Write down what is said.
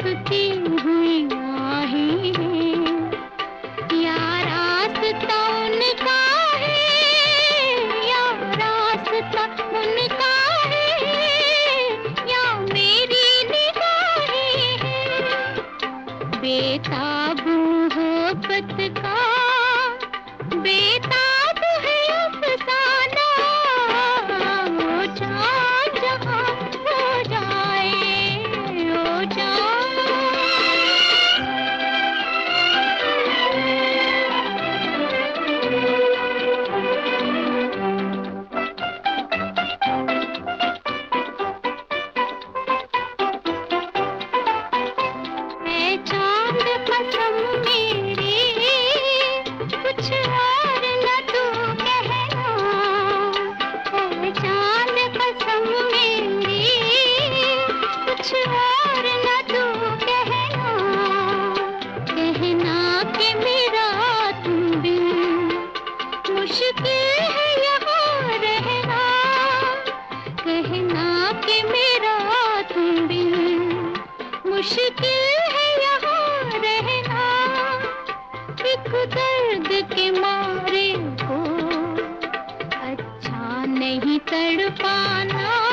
धड़कती हुई आहें हैं, या रास्ता उनका है, या रास्ता उनका है, या मेरी निगाहें हैं। बेताब मोहब्बत का बेताब है अफसाना, ओ जान जहाँ हो जाए, ओ जान। है चाँद कसम मेरी, कुछ और न तू कहना। है चाँद कसम मेरी, कुछ और न तू कहना। कहना कि मेरा तुम बिन मुश्किल है यहाँ रहना। कहना कि मेरा तुम बिन मुश्किल है यहाँ रहना। एक दर्द के मारे को अच्छा नहीं तड़पाना।